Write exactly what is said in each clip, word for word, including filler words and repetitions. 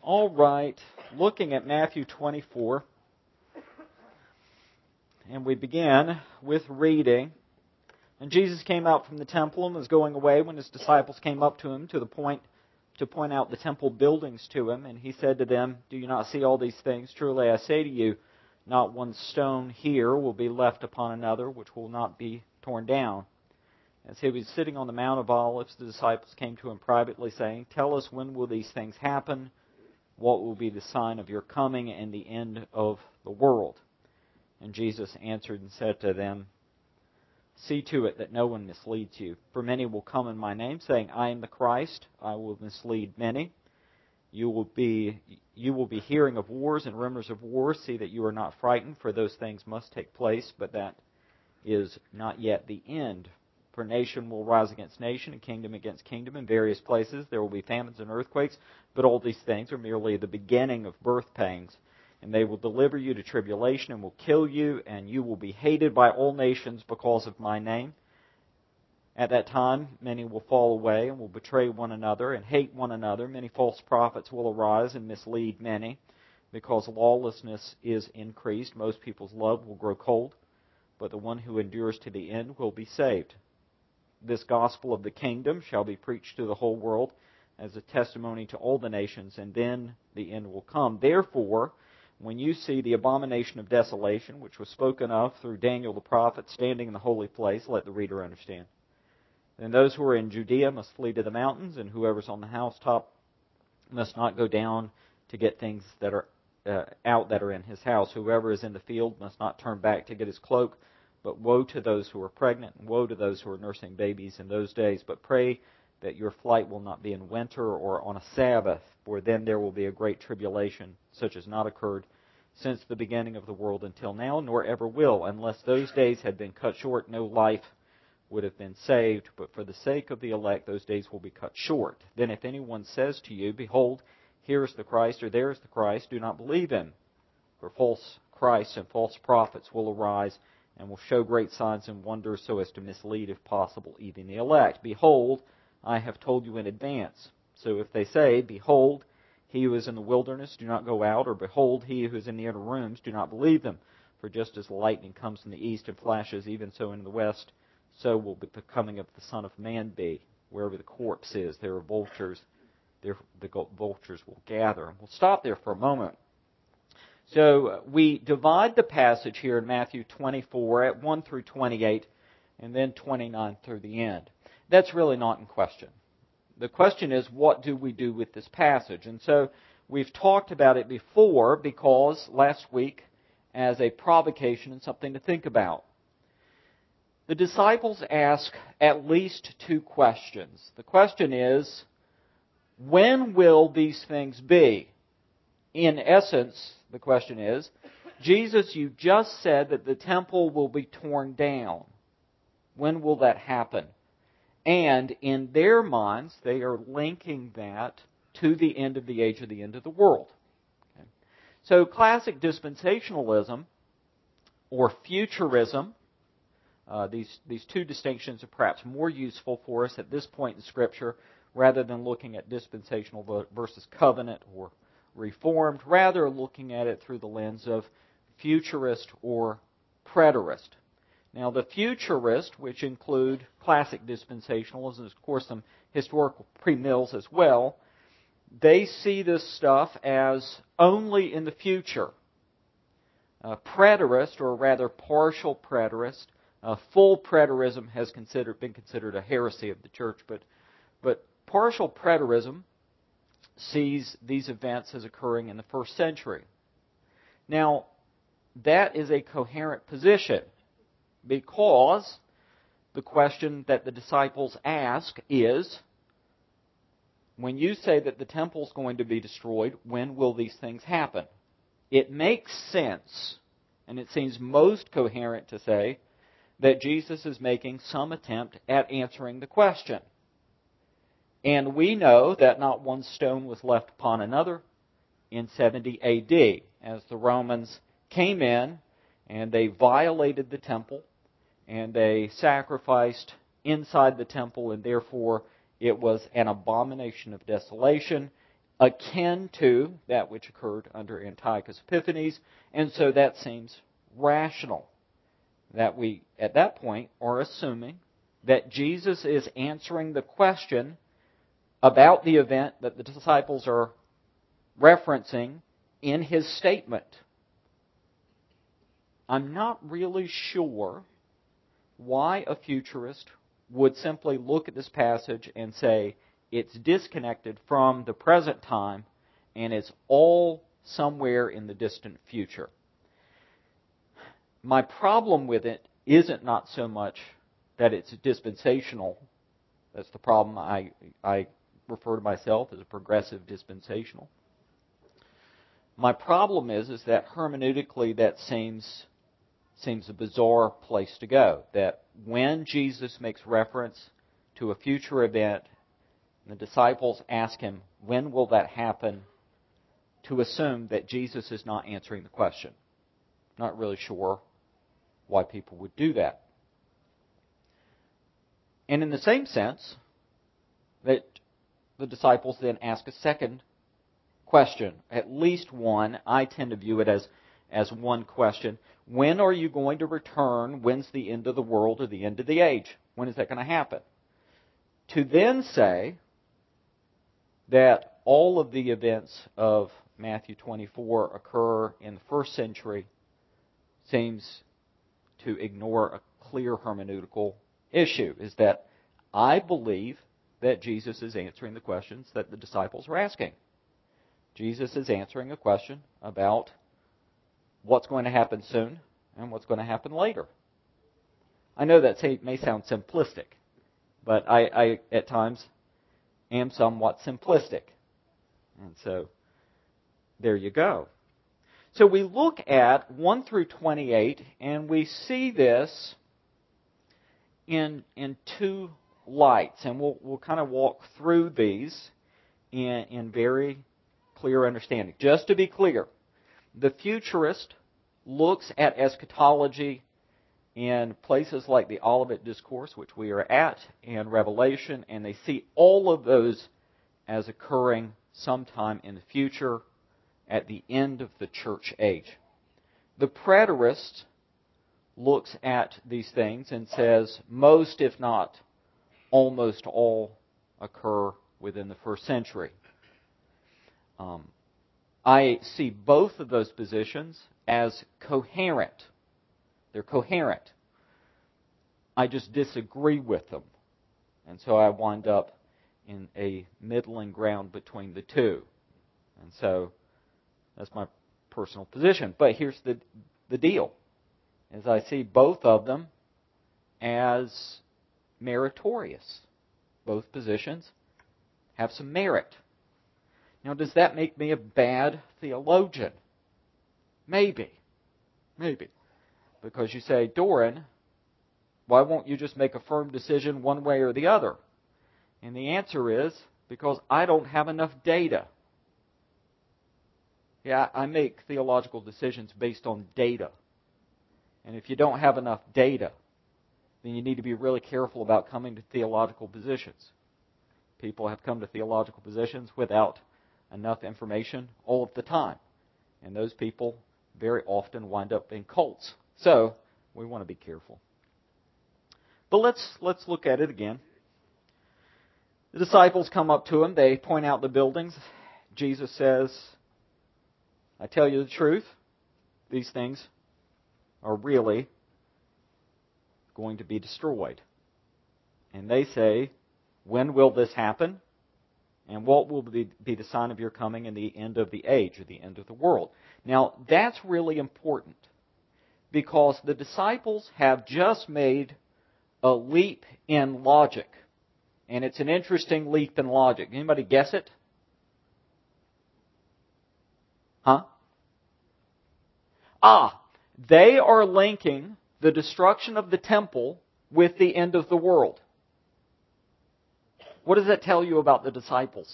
All right, looking at Matthew twenty-four, and we begin with reading. And Jesus came out from the temple and was going away when his disciples came up to him to the point to point out the temple buildings to him. And he said to them, "Do you not see all these things? Truly I say to you, not one stone here will be left upon another, which will not be torn down." As he was sitting on the Mount of Olives, the disciples came to him privately, saying, "Tell us, when will these things happen? What will be the sign of your coming and the end of the world?" And Jesus answered and said to them, "See to it that no one misleads you. For many will come in my name, saying, 'I am the Christ.' I will mislead many. You will be you will be hearing of wars and rumors of wars. See that you are not frightened, for those things must take place, but that is not yet the end. For nation will rise against nation, and kingdom against kingdom. In various places there will be famines and earthquakes, but all these things are merely the beginning of birth pangs. And they will deliver you to tribulation and will kill you, and you will be hated by all nations because of my name. At that time many will fall away and will betray one another and hate one another. Many false prophets will arise and mislead many. Because lawlessness is increased, most people's love will grow cold, but the one who endures to the end will be saved. This gospel of the kingdom shall be preached to the whole world as a testimony to all the nations, and then the end will come. Therefore, when you see the abomination of desolation, which was spoken of through Daniel the prophet, standing in the holy place, let the reader understand. Then those who are in Judea must flee to the mountains, and whoever's on the housetop must not go down to get things that are uh, out that are in his house. Whoever is in the field must not turn back to get his cloak. But woe to those who are pregnant, and woe to those who are nursing babies in those days. But pray that your flight will not be in winter or on a Sabbath, for then there will be a great tribulation, such as not occurred since the beginning of the world until now, nor ever will. Unless those days had been cut short, no life would have been saved. But for the sake of the elect, those days will be cut short. Then if anyone says to you, 'Behold, here is the Christ,' or 'There is the Christ,' do not believe him. For false Christs and false prophets will arise and will show great signs and wonders, so as to mislead, if possible, even the elect. Behold, I have told you in advance. So if they say, 'Behold, he who is in the wilderness,' do not go out, or 'Behold, he who is in the inner rooms,' do not believe them. For just as the lightning comes from the east and flashes even so in the west, so will the coming of the Son of Man be. Wherever the corpse is, there are vultures. There the vultures will gather." We'll stop there for a moment. So we divide the passage here in Matthew twenty-four at one through twenty-eight, and then twenty-nine through the end. That's really not in question. The question is, what do we do with this passage? And so we've talked about it before, because last week, as a provocation and something to think about. The disciples ask at least two questions. The question is, when will these things be? In essence, the question is, Jesus, you just said that the temple will be torn down. When will that happen? And in their minds, they are linking that to the end of the age or the end of the world. Okay. So classic dispensationalism or futurism, uh, these, these two distinctions are perhaps more useful for us at this point in Scripture rather than looking at dispensational versus covenant or Reformed, rather looking at it through the lens of futurist or preterist. Now, the futurists, which include classic dispensationalism, and of course some historical premills as well, they see this stuff as only in the future. Uh, preterist, or rather partial preterist, uh, full preterism has considered, been considered a heresy of the church, but, but partial preterism sees these events as occurring in the first century. Now, that is a coherent position, because the question that the disciples ask is, when you say that the temple is going to be destroyed, when will these things happen? It makes sense, and it seems most coherent to say that Jesus is making some attempt at answering the question. And we know that not one stone was left upon another in seventy A D, as the Romans came in and they violated the temple and they sacrificed inside the temple, and therefore it was an abomination of desolation. akin to that which occurred under Antiochus Epiphanes, and so that seems rational. That we, at that point, are assuming that Jesus is answering the question about the event that the disciples are referencing in his statement. I'm not really sure why a futurist would simply look at this passage and say it's disconnected from the present time and it's all somewhere in the distant future. My problem with it isn't not so much that it's dispensational. That's the problem. I, I refer to myself as a progressive dispensational. My problem is, is that hermeneutically that seems, seems a bizarre place to go. That when Jesus makes reference to a future event, and the disciples ask him, when will that happen? To assume that Jesus is not answering the question. Not really sure why people would do that. And in the same sense, that the disciples then ask a second question, at least one. I tend to view it as, as one question. When are you going to return? When's the end of the world or the end of the age? When is that going to happen? To then say that all of the events of Matthew twenty-four occur in the first century seems to ignore a clear hermeneutical issue, is that I believe that Jesus is answering the questions that the disciples are asking. Jesus is answering a question about what's going to happen soon and what's going to happen later. I know that may sound simplistic, but I, I at times am somewhat simplistic. And so, there you go. So we look at one through twenty-eight, and we see this in, in two lights. And we'll, we'll kind of walk through these in, in very clear understanding. Just to be clear, the futurist looks at eschatology in places like the Olivet Discourse, which we are at, and Revelation, and they see all of those as occurring sometime in the future, at the end of the church age. The preterist looks at these things and says most, if not almost all, occur within the first century. Um, I see both of those positions as coherent. They're coherent. I just disagree with them. And so I wind up in a middling ground between the two. And so that's my personal position. But here's the the deal, is I see both of them as meritorious. Both positions have some merit. Now, does that make me a bad theologian? Maybe. Maybe. Because you say, Doran, why won't you just make a firm decision one way or the other? And the answer is, because I don't have enough data. Yeah, I make theological decisions based on data. And if you don't have enough data, then you need to be really careful about coming to theological positions. People have come to theological positions without enough information all of the time. And those people very often wind up in cults. So, we want to be careful. But let's let's look at it again. The disciples come up to him. They point out the buildings. Jesus says, I tell you the truth, these things are really going to be destroyed. And they say, when will this happen? And what will be, be the sign of your coming and the end of the age, or the end of the world? Now, that's really important, because the disciples have just made a leap in logic. And it's an interesting leap in logic. Anybody guess it? Huh? Ah, they are linking the destruction of the temple with the end of the world. What does that tell you about the disciples?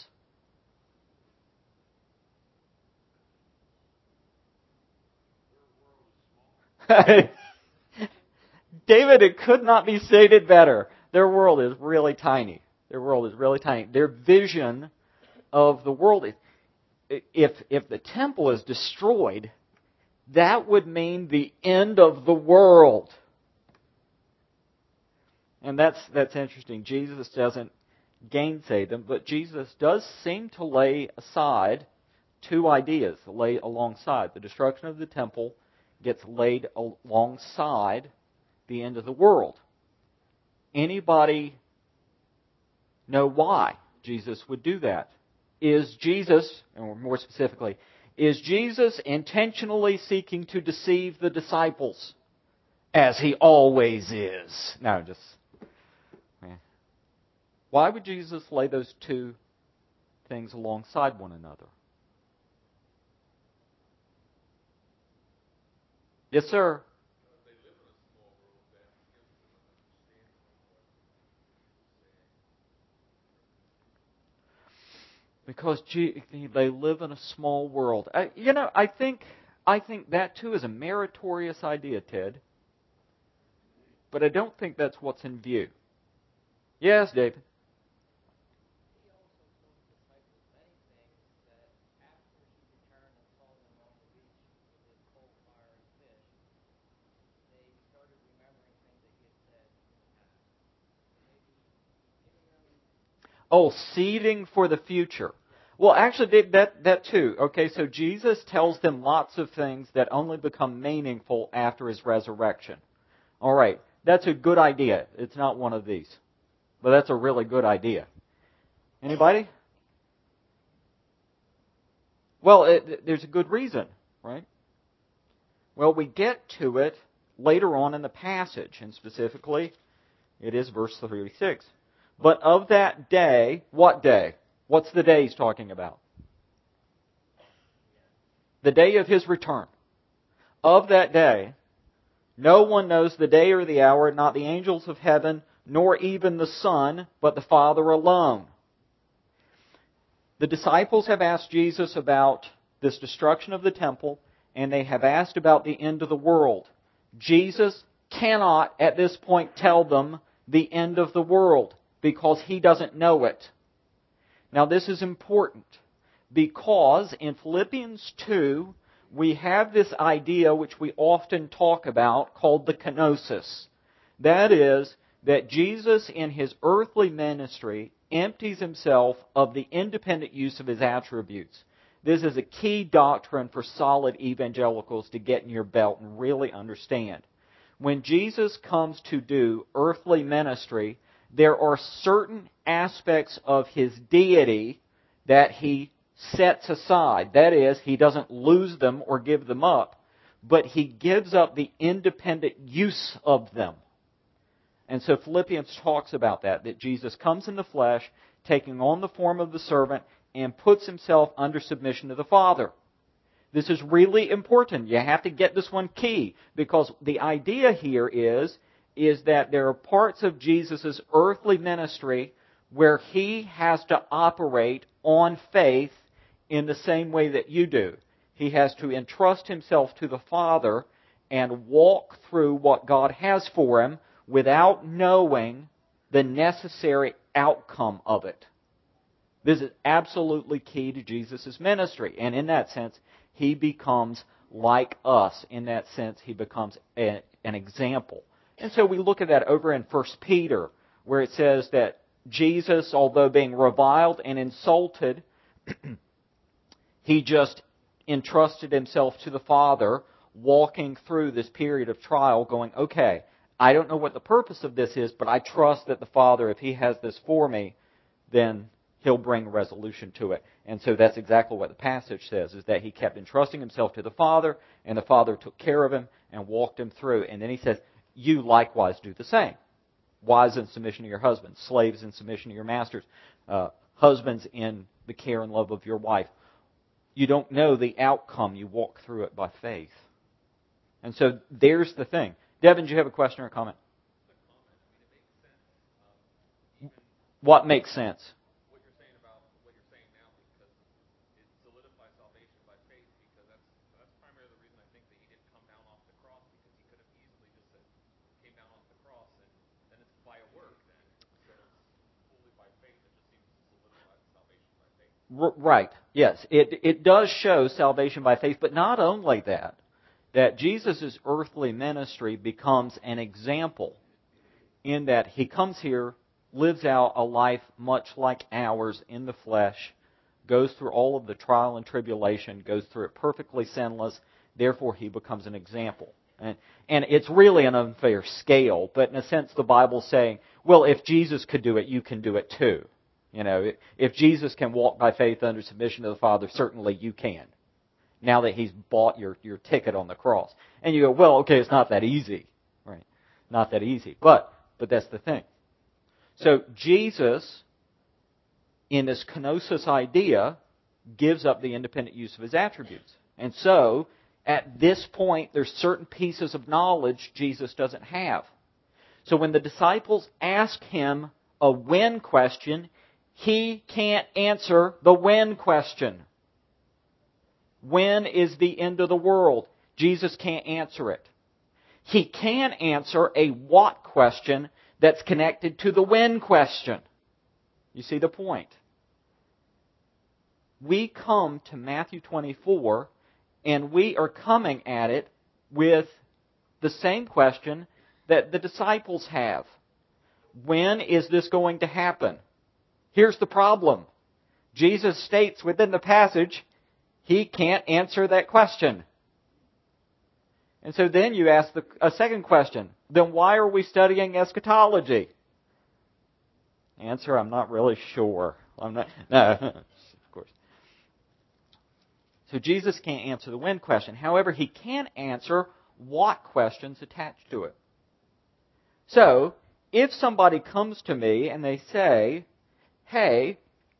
David, it could not be stated better. Their world is really tiny. Their world is really tiny. Their vision of the world is... if if the temple is destroyed, that would mean the end of the world. And that's that's interesting. Jesus doesn't gainsay them, but Jesus does seem to lay aside two ideas, lay alongside. The destruction of the temple gets laid alongside the end of the world. Anybody know why Jesus would do that? Is Jesus, or more specifically, is Jesus intentionally seeking to deceive the disciples, as he always is? No, just... Why would Jesus lay those two things alongside one another? Yes, sir. Because they live in a small world. I, you know, I think I think that too is a meritorious idea, Ted. But I don't think that's what's in view. Yes, David. Oh, seeding for the future. Well, actually, that that too. Okay, so Jesus tells them lots of things that only become meaningful after his resurrection. All right, that's a good idea. It's not one of these, but that's a really good idea. Anybody? Well, it, there's a good reason, right? Well, we get to it later on in the passage, and specifically, it is verse thirty-six. But of that day, what day? What's the day he's talking about? The day of his return. Of that day, no one knows the day or the hour, not the angels of heaven, nor even the Son, but the Father alone. The disciples have asked Jesus about this destruction of the temple, and they have asked about the end of the world. Jesus cannot, at this point, tell them the end of the world, because he doesn't know it. Now this is important, because in Philippians two, we have this idea which we often talk about called the kenosis. That is, that Jesus in his earthly ministry empties himself of the independent use of his attributes. This is a key doctrine for solid evangelicals to get in your belt and really understand. When Jesus comes to do earthly ministry, there are certain aspects of his deity that he sets aside. That is, he doesn't lose them or give them up, but he gives up the independent use of them. And so Philippians talks about that, that Jesus comes in the flesh, taking on the form of the servant, and puts himself under submission to the Father. This is really important. You have to get this one key, because the idea here is, is that there are parts of Jesus' earthly ministry where he has to operate on faith in the same way that you do. He has to entrust himself to the Father and walk through what God has for him without knowing the necessary outcome of it. This is absolutely key to Jesus' ministry. And in that sense, he becomes like us. In that sense, he becomes a, an example. And so we look at that over in First Peter, where it says that Jesus, although being reviled and insulted, he just entrusted himself to the Father, walking through this period of trial, going, okay, I don't know what the purpose of this is, but I trust that the Father, if he has this for me, then he'll bring resolution to it. And so that's exactly what the passage says, is that he kept entrusting himself to the Father, and the Father took care of him and walked him through. And then he says, you likewise do the same. Wives in submission to your husbands, slaves in submission to your masters, uh, husbands in the care and love of your wife. You don't know the outcome. You walk through it by faith. And so there's the thing. Devin, do you have a question or a comment? What makes sense? What you're saying about what you're saying now, because it solidifies salvation by faith, because that's that's primarily the reason I think that he didn't come down off the cross, because he could have easily just said, came down off the cross, and then it's by a work then, instead of fully by faith. It just seems to solidify salvation by faith. R- right, yes. It, it does show salvation by faith, but not only that. That Jesus' earthly ministry becomes an example in that He comes here, lives out a life much like ours in the flesh, goes through all of the trial and tribulation, goes through it perfectly sinless, therefore He becomes an example. And, and it's really an unfair scale, but in a sense the Bible's saying, well, if Jesus could do it, you can do it too. You know, if Jesus can walk by faith under submission to the Father, certainly you can. Now that He's bought your, your ticket on the cross. And you go, well, okay, it's not that easy. Right? Not that easy. But, but that's the thing. So Jesus, in this kenosis idea, gives up the independent use of His attributes. And so, at this point, there's certain pieces of knowledge Jesus doesn't have. So when the disciples ask Him a when question, He can't answer the when question. When is the end of the world? Jesus can't answer it. He can answer a what question that's connected to the when question. You see the point? We come to Matthew twenty-four, and we are coming at it with the same question that the disciples have. When is this going to happen? Here's the problem. Jesus states within the passage, He can't answer that question. And so then you ask the, a second question. Then why are we studying eschatology? Answer, I'm not really sure. I'm not, no, of course. So Jesus can't answer the when question. However, He can answer what questions attached to it. So, if somebody comes to me and they say, hey,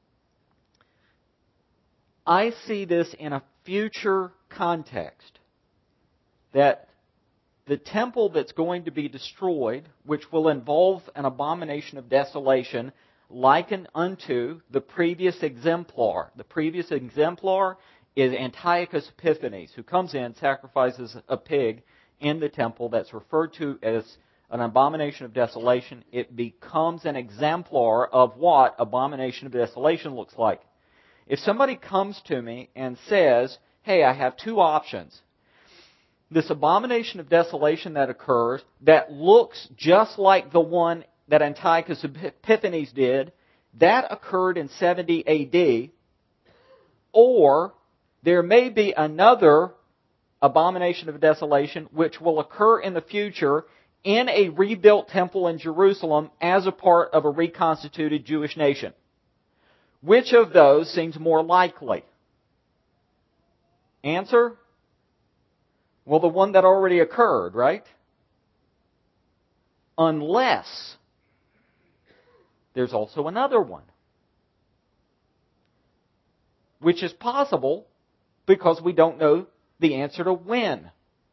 I see this in a future context, that the temple that's going to be destroyed, which will involve an abomination of desolation, likened unto the previous exemplar. The previous exemplar is Antiochus Epiphanes, who comes in, sacrifices a pig in the temple that's referred to as an abomination of desolation. It becomes an exemplar of what abomination of desolation looks like. If somebody comes to me and says, hey, I have two options. This abomination of desolation that occurs, that looks just like the one that Antiochus Epiphanes did, that occurred in seventy A D, or there may be another abomination of desolation which will occur in the future in a rebuilt temple in Jerusalem as a part of a reconstituted Jewish nation. Which of those seems more likely? Answer? Well, the one that already occurred, right? Unless there's also another one. Which is possible because we don't know the answer to when.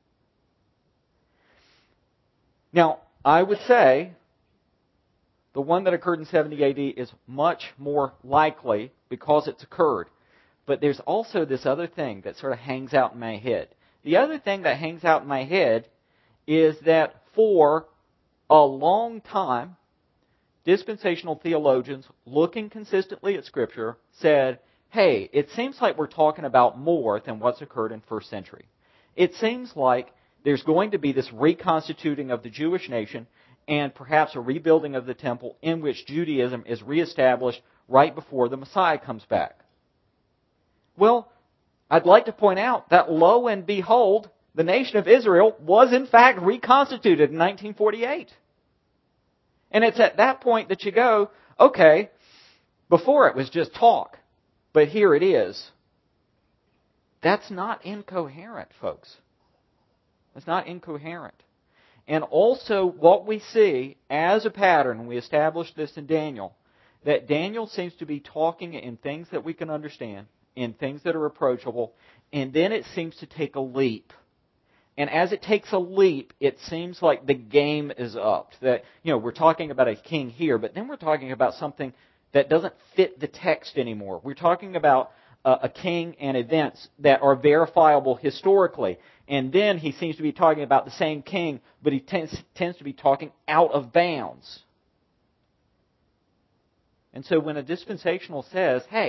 Now, I would say the one that occurred in seventy A D is much more likely because it's occurred. But there's also this other thing that sort of hangs out in my head. The other thing that hangs out in my head is that for a long time, dispensational theologians, looking consistently at Scripture, said, hey, it seems like we're talking about more than what's occurred in first century. It seems like there's going to be this reconstituting of the Jewish nation and perhaps a rebuilding of the temple in which Judaism is reestablished right before the Messiah comes back. Well, I'd like to point out that lo and behold, the nation of Israel was in fact reconstituted in nineteen forty-eight. And it's at that point that you go, okay, before it was just talk, but here it is. That's not incoherent, folks. It's not incoherent. And also what we see as a pattern, we established this in Daniel, that Daniel seems to be talking in things that we can understand, in things that are approachable, and then it seems to take a leap. And as it takes a leap, it seems like the game is up. That, you know, we're talking about a king here, but then we're talking about something that doesn't fit the text anymore. We're talking about uh, a king and events that are verifiable historically. And then he seems to be talking about the same king, but he tends, tends to be talking out of bounds. And so when a dispensational says, hey,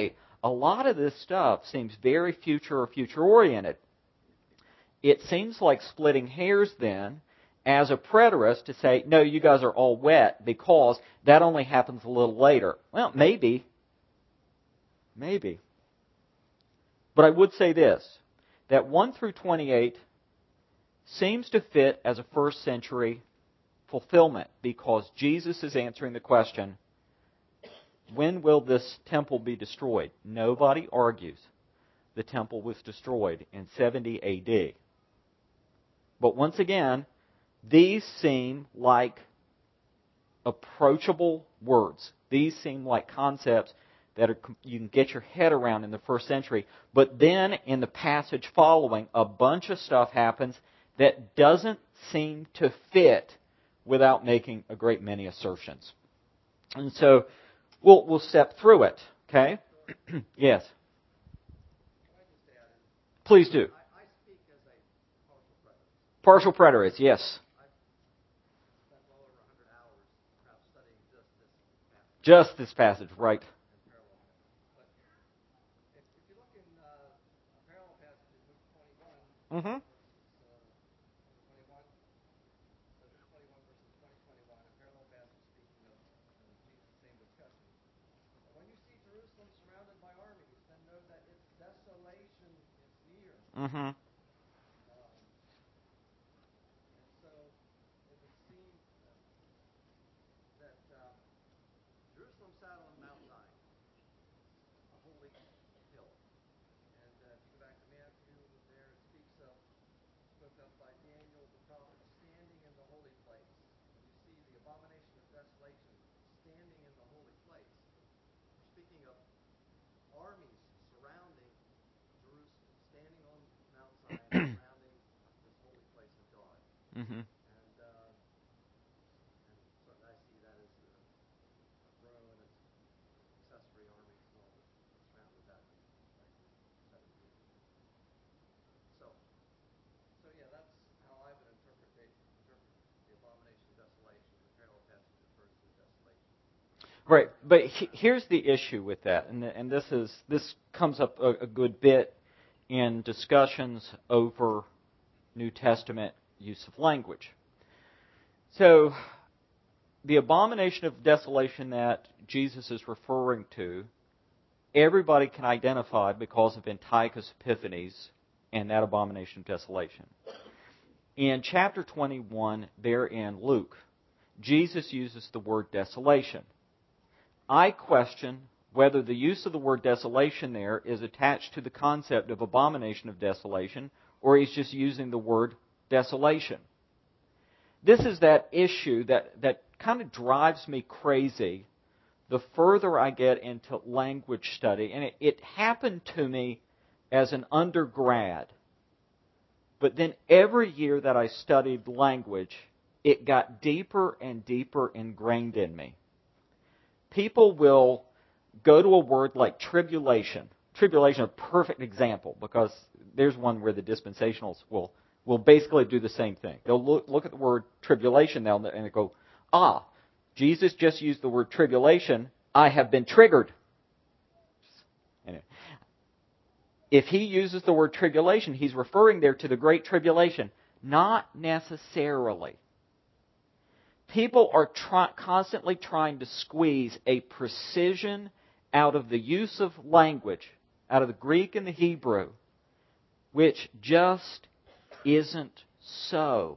a lot of this stuff seems very future or future-oriented. It seems like splitting hairs then as a preterist to say, no, you guys are all wet because that only happens a little later. Well, maybe. Maybe. But I would say this, that one through twenty-eight seems to fit as a first century fulfillment because Jesus is answering the question, when will this temple be destroyed? Nobody argues the temple was destroyed in seventy A D. But once again, these seem like approachable words. These seem like concepts that are, you can get your head around in the first century. But then in the passage following, a bunch of stuff happens that doesn't seem to fit without making a great many assertions. And so we'll, we'll step through it. Okay? Yes? Please do. Partial preterists, yes. Just this passage, right. Mm-hmm. Mm-hmm. Mm-hmm. Right, but he, here's the issue with that, and, and this is this comes up a, a good bit in discussions over New Testament use of language. So, the abomination of desolation that Jesus is referring to, everybody can identify because of Antiochus Epiphanes and that abomination of desolation. In chapter twenty-one, there in Luke, Jesus uses the word desolation. I question whether the use of the word desolation there is attached to the concept of abomination of desolation, or he's just using the word desolation. This is that issue that, that kind of drives me crazy the further I get into language study. And it, it happened to me as an undergrad. But then every year that I studied language, it got deeper and deeper ingrained in me. People will go to a word like tribulation. Tribulation is a perfect example because there's one where the dispensationals will, will basically do the same thing. They'll look, look at the word tribulation now and they go, ah, Jesus just used the word tribulation. I have been triggered. Anyway, if he uses the word tribulation, he's referring there to the Great Tribulation. Not necessarily. People are try, constantly trying to squeeze a precision out of the use of language, out of the Greek and the Hebrew, which just isn't so.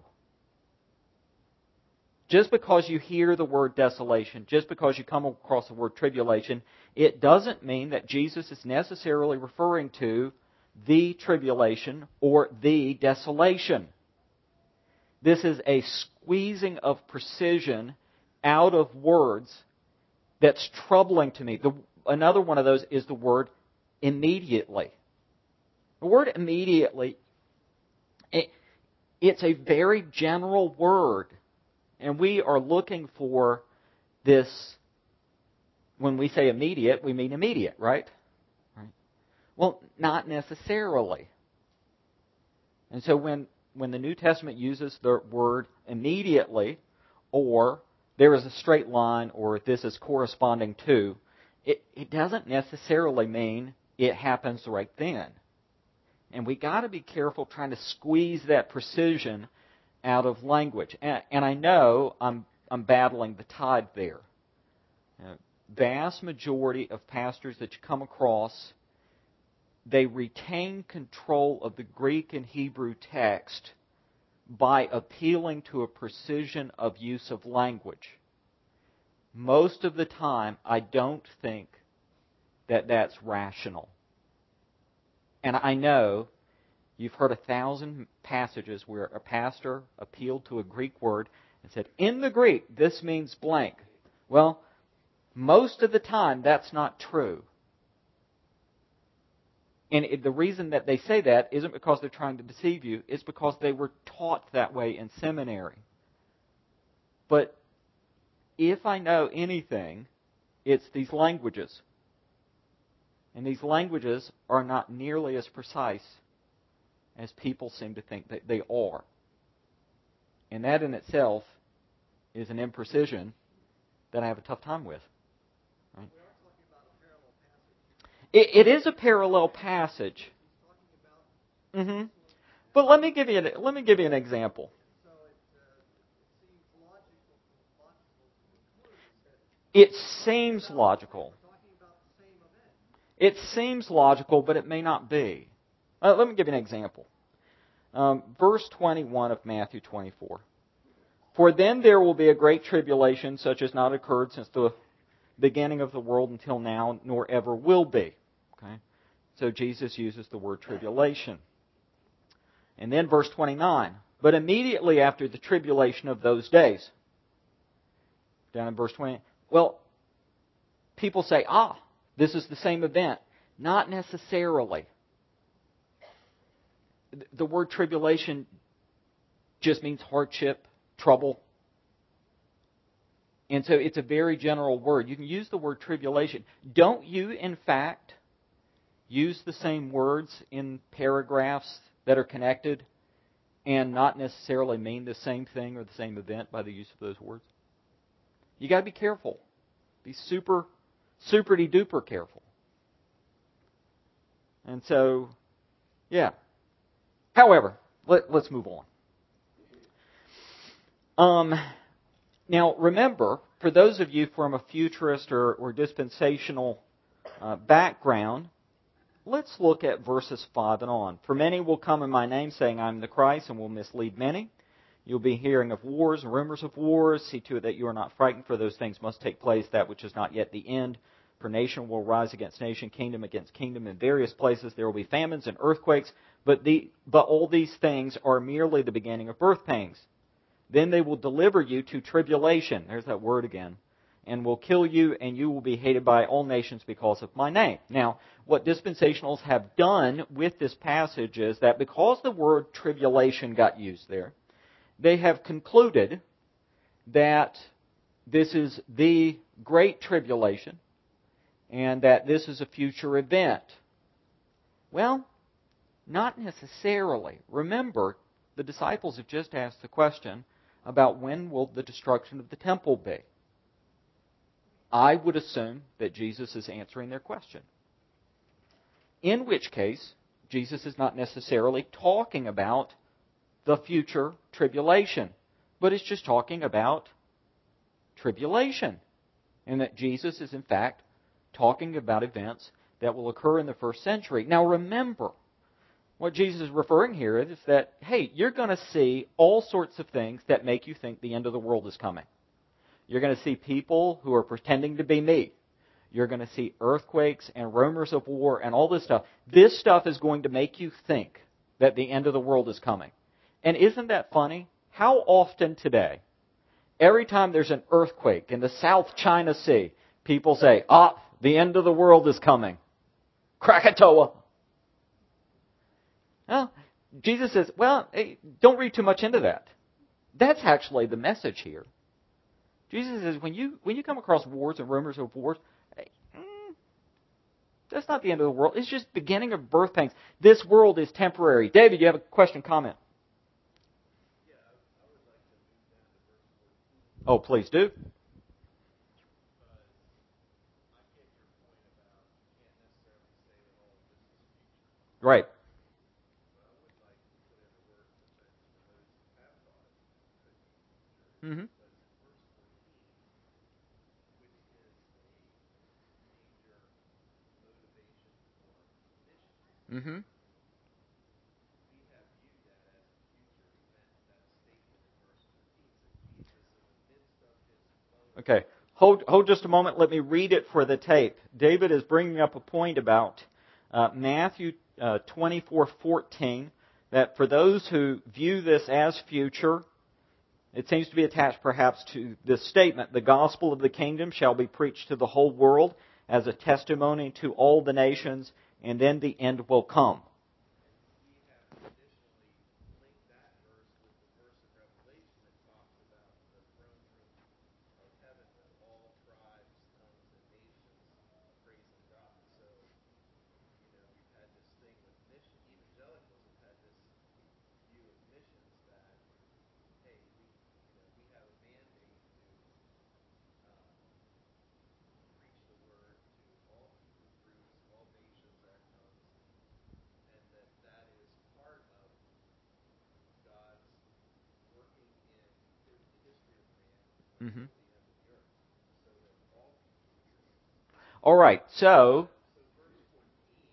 Just because you hear the word desolation, just because you come across the word tribulation, it doesn't mean that Jesus is necessarily referring to the tribulation or the desolation. This is a squeezing of precision out of words that's troubling to me. The, another one of those is the word immediately. The word immediately, it, it's a very general word. And we are looking for this, when we say immediate, we mean immediate, right? Right. Well, not necessarily. And so when When the New Testament uses the word immediately, or there is a straight line, or this is corresponding to, it, it doesn't necessarily mean it happens right then. And we got to be careful trying to squeeze that precision out of language. And, and I know I'm I'm battling the tide there. Uh, vast majority of pastors that you come across, they retain control of the Greek and Hebrew text by appealing to a precision of use of language. Most of the time, I don't think that that's rational. And I know you've heard a thousand passages where a pastor appealed to a Greek word and said, in the Greek, this means blank. Well, most of the time, that's not true. And it, the reason that they say that isn't because they're trying to deceive you. It's because they were taught that way in seminary. But if I know anything, it's these languages. And these languages are not nearly as precise as people seem to think that they are. And that in itself is an imprecision that I have a tough time with. Right? It, it is a parallel passage. Mm-hmm. But let me give you an, let me give you an example. It seems logical. It seems logical, but it may not be. Uh, let me give you an example. Um, verse twenty-one of Matthew twenty-four. For then there will be a great tribulation, such as not occurred since the beginning of the world until now, nor ever will be. Okay? So Jesus uses the word tribulation. And then verse twenty-nine. But immediately after the tribulation of those days. Down in verse twenty. Well, people say, ah, this is the same event. Not necessarily. The word tribulation just means hardship, trouble. And so it's a very general word. You can use the word tribulation. Don't you, in fact, use the same words in paragraphs that are connected and not necessarily mean the same thing or the same event by the use of those words? You got to be careful. Be super, super-de duper careful. And so, yeah. However, let, let's move on. Um, now, remember, for those of you from a futurist or, or dispensational uh, background, let's look at verses five and on. For many will come in my name, saying, I am the Christ, and will mislead many. You'll be hearing of wars and rumors of wars. See to it that you are not frightened, for those things must take place, that which is not yet the end. For nation will rise against nation, kingdom against kingdom. In various places there will be famines and earthquakes, but the but all these things are merely the beginning of birth pangs. Then they will deliver you to tribulation. There's that word again. And will kill you, and you will be hated by all nations because of my name. Now, what dispensationals have done with this passage is that because the word tribulation got used there, they have concluded that this is the great tribulation and that this is a future event. Well, not necessarily. Remember, the disciples have just asked the question about when will the destruction of the temple be. I would assume that Jesus is answering their question. In which case, Jesus is not necessarily talking about the future tribulation, but it's just talking about tribulation. And that Jesus is in fact talking about events that will occur in the first century. Now remember, what Jesus is referring here is that, hey, you're going to see all sorts of things that make you think the end of the world is coming. You're going to see people who are pretending to be me. You're going to see earthquakes and rumors of war and all this stuff. This stuff is going to make you think that the end of the world is coming. And isn't that funny? How often today, every time there's an earthquake in the South China Sea, people say, ah, the end of the world is coming. Krakatoa. Well, Jesus says, well, hey, don't read too much into that. That's actually the message here. Jesus says, when you when you come across wars and rumors of wars, hey, mm, that's not the end of the world. It's just the beginning of birth pangs. This world is temporary. David, you have a question, comment? Yeah, I, I would like to move down to verse fourteen. Oh, please do. Because I get your point about you can't necessarily say that all Right. But I would like to put in a word of defense for those who have thought it could be future. Mm-hmm. Because in verse fourteen, which is a major motivation for missions, Mm-hmm. we have viewed that as a future event. That statement in verse fourteen said Jesus, in the midst of his flow. Okay. Hold, hold just a moment. Let me read it for the tape. David is bringing up a point about uh, Matthew uh, twenty-four fourteen, that for those who view this as future, it seems to be attached perhaps to this statement, the gospel of the kingdom shall be preached to the whole world as a testimony to all the nations, and then the end will come. We have traditionally linked that verse with the verse in Revelation that talks about the throne room of heaven with all tribes, tongues, and nations praising God. So, you know, we've had this thing with mission. Evangelicals have had this view of missions that, hey, we, you know, we have a mandate to uh, preach the word to all people groups, all nations, our tongues, and that that is part of God's working in the history of man Mm-hmm. until the end of the earth, so that all people will hear him. All right, so So verse fourteen,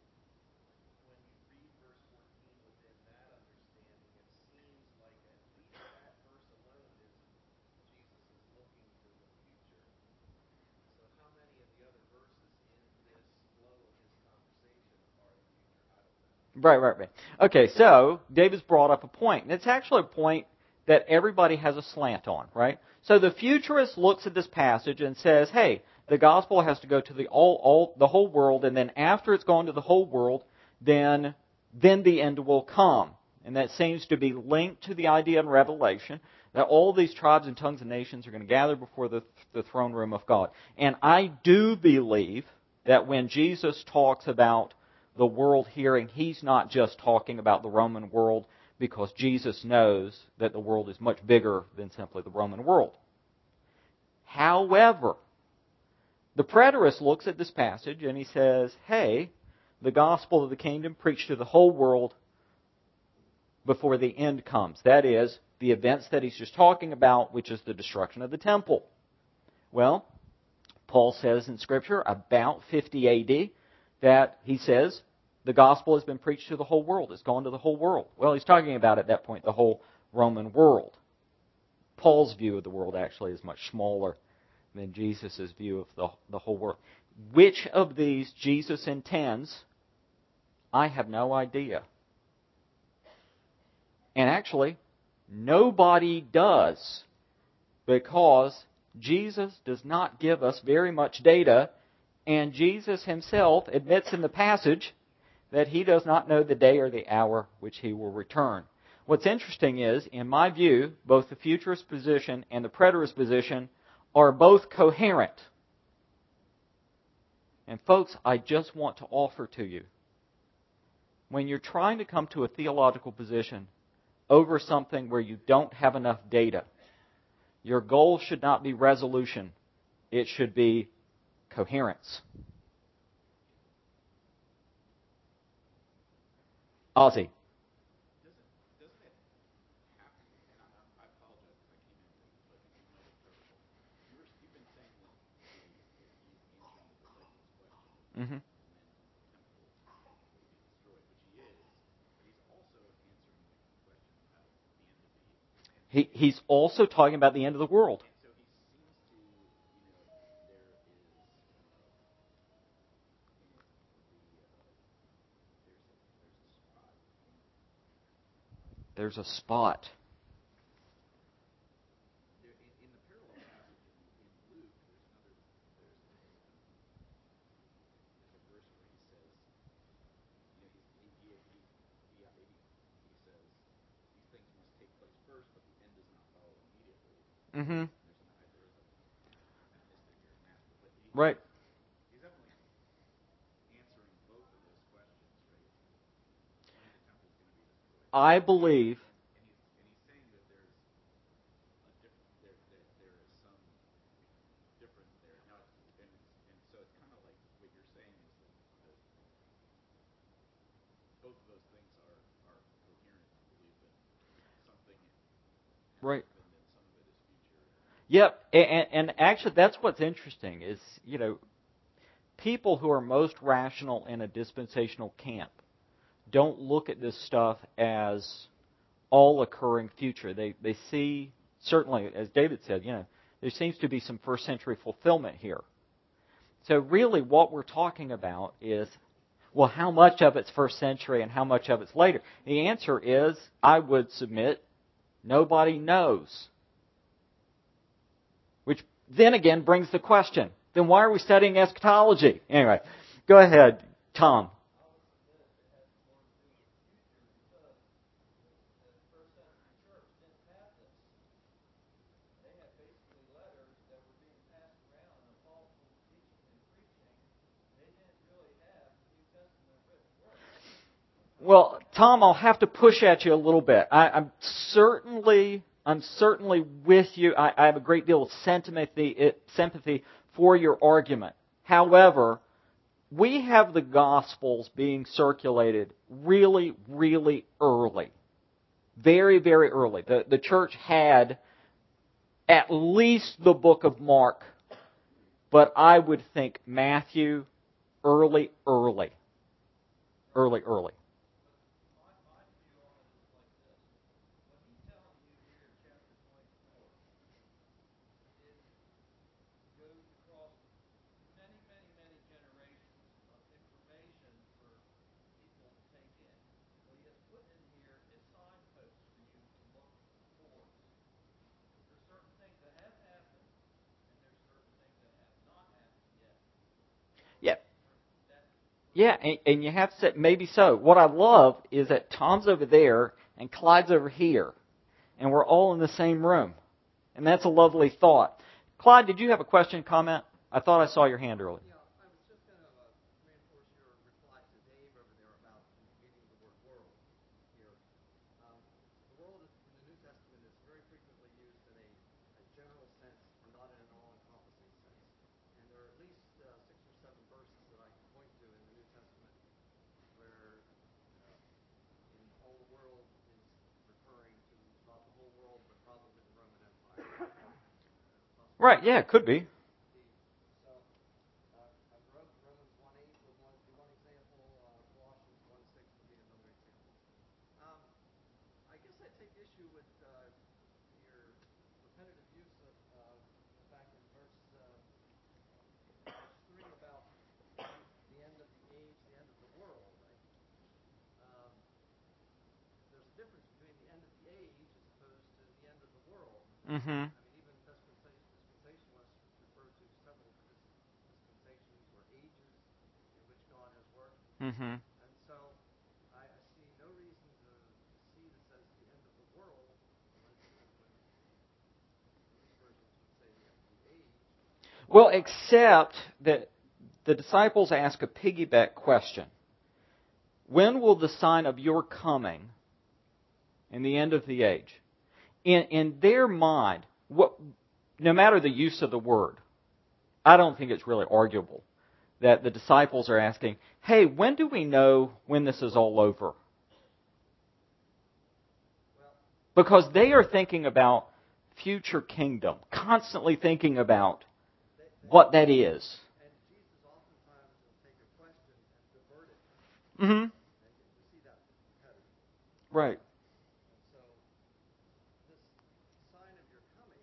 when you read verse fourteen within that understanding, it seems like at least that verse alone is Jesus is looking to the future. So how many of the other verses in this flow of his conversation are the future? I don't know. Right, right, right. Okay, so David's brought up a point, and it's actually a point that everybody has a slant on, right? So the futurist looks at this passage and says, hey, the gospel has to go to the all, all the whole world, and then after it's gone to the whole world, then then the end will come. And that seems to be linked to the idea in Revelation that all these tribes and tongues and nations are going to gather before the, the throne room of God. And I do believe that when Jesus talks about the world hearing, he's not just talking about the Roman world, because Jesus knows that the world is much bigger than simply the Roman world. However, the preterist looks at this passage and he says, hey, the gospel of the kingdom preached to the whole world before the end comes. That is, the events that he's just talking about, which is the destruction of the temple. Well, Paul says in Scripture about fifty A D that he says the gospel has been preached to the whole world. It's gone to the whole world. Well, he's talking about at that point the whole Roman world. Paul's view of the world actually is much smaller than Jesus' view of the, the whole world. Which of these Jesus intends, I have no idea. And actually, nobody does, because Jesus does not give us very much data, and Jesus himself admits in the passage that he does not know the day or the hour which he will return. What's interesting is, in my view, both the futurist position and the preterist position are both coherent. And folks, I just want to offer to you, when you're trying to come to a theological position over something where you don't have enough data, your goal should not be resolution. It should be coherence. Ozzy. Doesn't doesn't it have to? And I, I apologize because I came in late, but you might have covered this. You were, you've been saying that the, that he's answering the disciples' question Mm-hmm. when the temple will be destroyed, which he is, but he's also answering the question about the end of the end. He, he's also talking about the end of the world. And so he seems to, you know, there is um, in the uh, there's a there's a spot in There's a spot. There, in, in the parallel passage in, in Luke, there's another, there's a, um, there's a verse where he says, you know, he's, he, he, he, he, he, he says, these things must take place first, but the end does not follow immediately. Mm-hmm. And there's an, there is a, I missed it here in Matthew, but he, Right. he's definitely answering both of those questions, right? When the temple is going to be destroyed. I believe. And he's, and he's saying that there's a different, there, there, there is some difference there. Now, and, and so it's kind of like what you're saying is that the, those things are, are coherent. I believe that something has Right. happened and some of it is future. Yep, and, and actually that's what's interesting is, you know, people who are most rational in a dispensational camp don't look at this stuff as all occurring future. They they see, certainly, as David said, you know, there seems to be some first century fulfillment here. So really what we're talking about is, well, how much of it's first century and how much of it's later? The answer is, I would submit, nobody knows. Which then again brings the question, then why are we studying eschatology? Anyway, go ahead, Tom. Well, Tom, I'll have to push at you a little bit. I, I'm certainly, I'm certainly with you. I, I have a great deal of sympathy, sympathy for your argument. However, we have the Gospels being circulated really, really early, very, very early. The the church had at least the book of Mark, but I would think Matthew, early, early, early, early. Yeah. Yeah, and, and you have to say, maybe so. What I love is that Tom's over there and Clyde's over here, and we're all in the same room. And that's a lovely thought. Clyde, did you have a question, comment? I thought I saw your hand earlier. Yeah, I was just going to uh, reinforce your reply to Dave over there about meaning the word world here. Um, the world in the New Testament is very frequently used in a, a general sense and not in an all-encompassing sense. And there are at least uh, six or seven verses that I can point to in the New Testament where uh, in all the world is referring to not the whole world, but probably the Roman Empire. Right, yeah, it could be. So, uh, Romans one eight would one, be one example. Uh, Colossians one six would be another example. Um, I guess I take issue with uh, your repetitive use of uh, the fact in verse, uh, verse three about the end of the age, the end of the world. Right? Um, there's a difference between the end of the age as opposed to the end of the world. Mm-hmm. I mean, even dispensationalists refer to several dispensations or ages in which God has worked. Mm-hmm. And so I, I see no reason to, to see this as the end of the world when, when these versions would say the end of the age. Well, except that the disciples ask a piggyback question. When will the sign of your coming and the end of the age? In, in their mind, what, no matter the use of the word, I don't think it's really arguable that the disciples are asking, hey, when do we know when this is all over? Because they are thinking about future kingdom, constantly thinking about what that is. And Jesus oftentimes will take a question and divert it. Mm-hmm. And you see that repetitively. Right. And so this sign of your coming,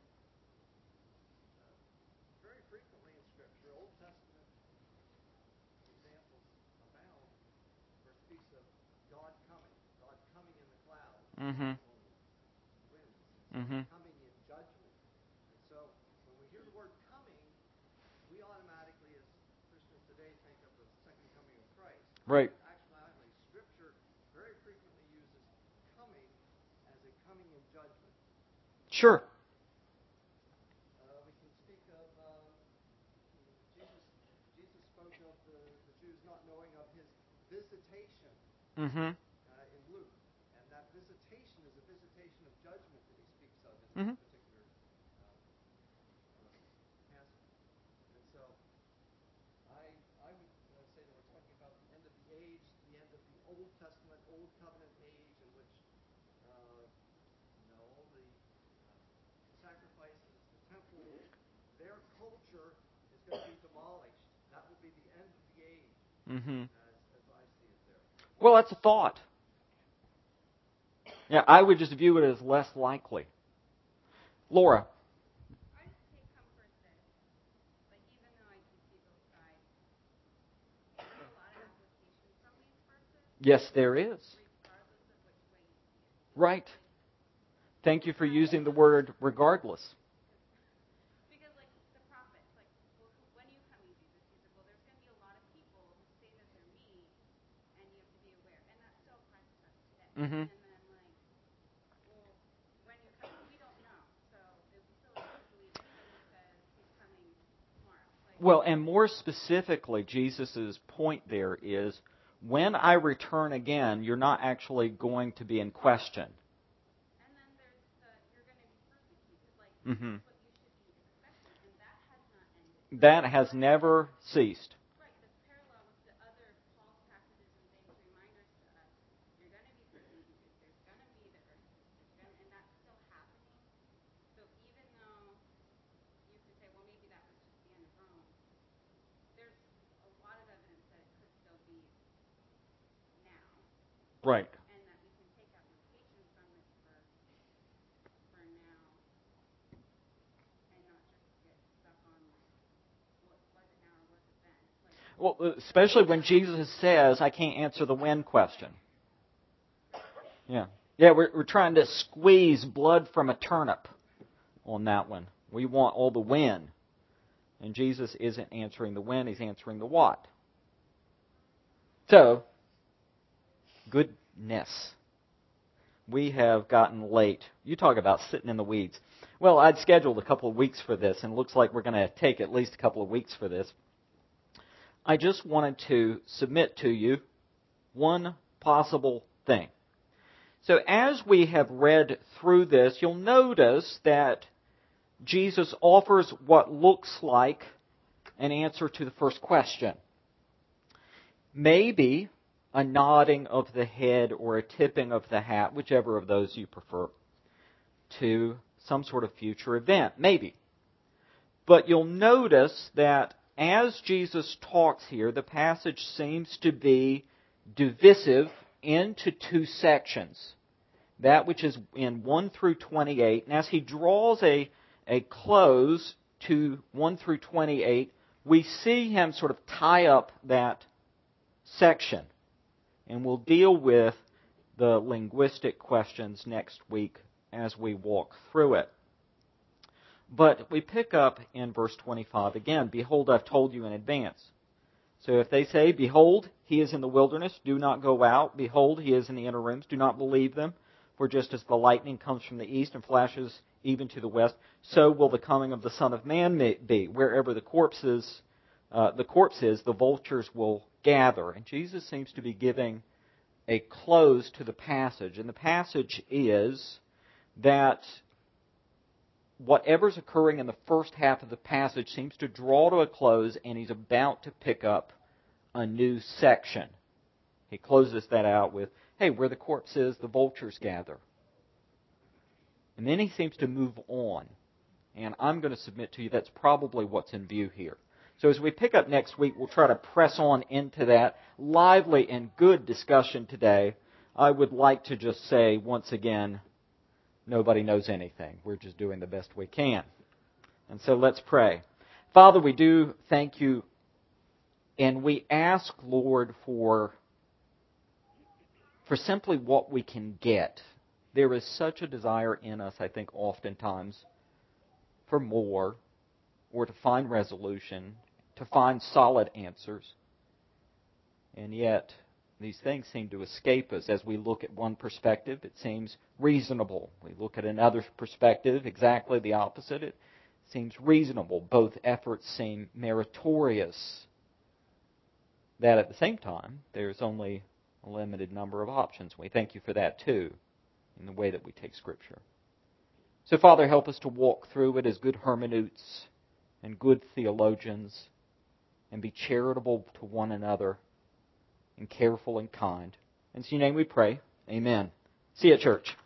uh, very frequently in Scripture, Old Testament examples abound where it speaks of God coming, God coming in the clouds, Mm-hmm. on the winds, Mm-hmm. coming in judgment. And so when we hear the word coming, we automatically, as Christians today, think of the second coming of Christ. Right. Actually, Scripture very frequently uses coming as a coming in judgment. Sure. Uh, we can speak of um, Jesus. Jesus spoke of the, the Jews not knowing of his visitation Mm-hmm. uh, in Luke, and that visitation is a visitation of judgment that he speaks of in Mm-hmm. this particular uh, uh, passage. And so, I I would uh, say that we're talking about the end of the age, the end of the Old Testament culture is going to be demolished. That will be the end of the age, Mm-hmm. as, as I see it there. Well, that's a thought. Yeah, I would just view it as less likely. Laura. I just take comfort that, like, even though I can see both sides, there's a lot of application from these verses, Yes, there is. regardless of which way you see it. Right. Thank you for using the word regardless. Because, like, the prophets, like, well, who- when you come to Jesus, he said, well, there's going to be a lot of people who say that they're me, and you have to be aware. And that still applies to us today. Mm-hmm. And then, like, well, when you come, we don't know. So it would be silly to believe anybody who says he's coming tomorrow. Like, Well, and more specifically, Jesus' point there is, when I return again, you're not actually going to be in question. and then there's the, you're going to be persecuted. Like, Mm-hmm. this is what you should be expecting. And that has not ended. That has never ceased. Right, the parallel with the other Paul's passages and things, reminders to us, you're going to be persecuted, there's going to be the earthquake, there's going to, and that's still happening. So even though you could say, well, maybe that was just the end of Rome, there's a lot of evidence that it could still be now, Right. and that we can take application from this for, for now, and not just get stuck on, like, well, was it now or was it then? Like, Well, especially when Jesus says, I can't answer the when question. Yeah. Yeah, we're, we're trying to squeeze blood from a turnip on that one. We want all the when. And Jesus isn't answering the when, he's answering the what. So, goodness. We have gotten late. You talk about sitting in the weeds. Well, I'd scheduled a couple of weeks for this, and it looks like we're going to take at least a couple of weeks for this. I just wanted to submit to you one possible thing. So as we have read through this, you'll notice that Jesus offers what looks like an answer to the first question. Maybe a nodding of the head or a tipping of the hat, whichever of those you prefer, to some sort of future event. Maybe. But you'll notice that as Jesus talks here, the passage seems to be divisive into two sections. That which is in one through twenty-eight. And as he draws a, a close to one through twenty-eight, we see him sort of tie up that section. And we'll deal with the linguistic questions next week as we walk through it. But we pick up in verse twenty-five again, behold, I've told you in advance. So if they say, behold, he is in the wilderness, do not go out. Behold, he is in the inner rooms, do not believe them. For just as the lightning comes from the east and flashes even to the west, so will the coming of the Son of Man be. Wherever the corpse is, uh, the corpse is, the vultures will gather. And Jesus seems to be giving a close to the passage. And the passage is that whatever's occurring in the first half of the passage seems to draw to a close, and he's about to pick up a new section. He closes that out with, hey, where the corpse is, the vultures gather. And then he seems to move on. And I'm going to submit to you that's probably what's in view here. So as we pick up next week, we'll try to press on into that lively and good discussion today. I would like to just say once again, nobody knows anything. We're just doing the best we can. And so let's pray. Father, we do thank you, and we ask, Lord, for, for simply what we can get. There is such a desire in us, I think, oftentimes, for more, or to find resolution, to find solid answers. And yet, these things seem to escape us. As we look at one perspective, it seems reasonable. We look at another perspective, exactly the opposite. It seems reasonable. Both efforts seem meritorious. That at the same time, there's only a limited number of options. We thank you for that too, in the way that we take Scripture. So, Father, help us to walk through it as good hermeneutes and good theologians, and be charitable to one another, and careful and kind. In your name we pray. Amen. See you at church.